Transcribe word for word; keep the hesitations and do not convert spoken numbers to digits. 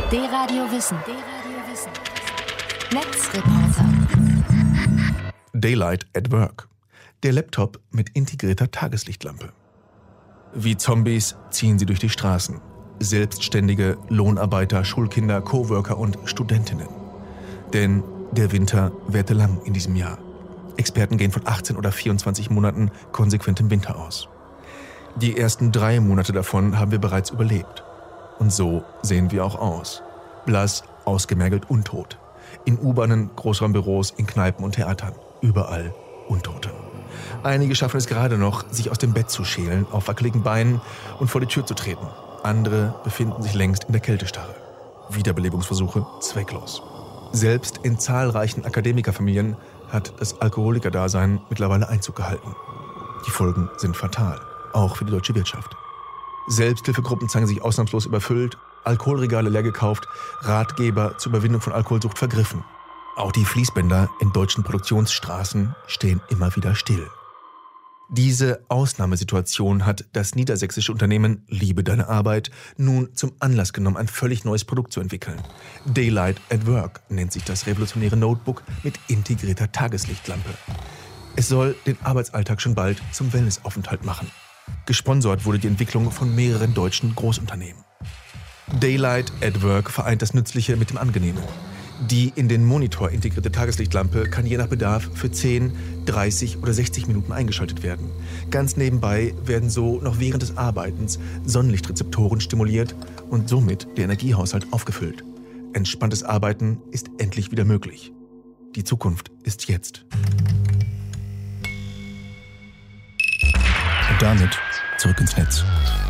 D-Radio Wissen. D-Radio Wissen. Netzreporter. Daylight at Work. Der Laptop mit integrierter Tageslichtlampe. Wie Zombies ziehen sie durch die Straßen. Selbstständige, Lohnarbeiter, Schulkinder, Coworker und Studentinnen. Denn der Winter währte lang in diesem Jahr. Experten gehen von achtzehn oder vierundzwanzig Monaten konsequentem Winter aus. Die ersten drei Monate davon haben wir bereits überlebt. Und so sehen wir auch aus. Blass, ausgemergelt, untot. In U-Bahnen, Großraumbüros, in Kneipen und Theatern. Überall Untote. Einige schaffen es gerade noch, sich aus dem Bett zu schälen, auf wackeligen Beinen und vor die Tür zu treten. Andere befinden sich längst in der Kältestarre. Wiederbelebungsversuche zwecklos. Selbst in zahlreichen Akademikerfamilien hat das Alkoholikerdasein mittlerweile Einzug gehalten. Die Folgen sind fatal, auch für die deutsche Wirtschaft. Selbsthilfegruppen zeigen sich ausnahmslos überfüllt, Alkoholregale leer gekauft, Ratgeber zur Überwindung von Alkoholsucht vergriffen. Auch die Fließbänder in deutschen Produktionsstraßen stehen immer wieder still. Diese Ausnahmesituation hat das niedersächsische Unternehmen Liebe deine Arbeit nun zum Anlass genommen, ein völlig neues Produkt zu entwickeln. Daylight at Work nennt sich das revolutionäre Notebook mit integrierter Tageslichtlampe. Es soll den Arbeitsalltag schon bald zum Wellnessaufenthalt machen. Gesponsert wurde die Entwicklung von mehreren deutschen Großunternehmen. Daylight at Work vereint das Nützliche mit dem Angenehmen. Die in den Monitor integrierte Tageslichtlampe kann je nach Bedarf für zehn, dreißig oder sechzig Minuten eingeschaltet werden. Ganz nebenbei werden so noch während des Arbeitens Sonnenlichtrezeptoren stimuliert und somit der Energiehaushalt aufgefüllt. Entspanntes Arbeiten ist endlich wieder möglich. Die Zukunft ist jetzt. Und damit zurück ins Netz.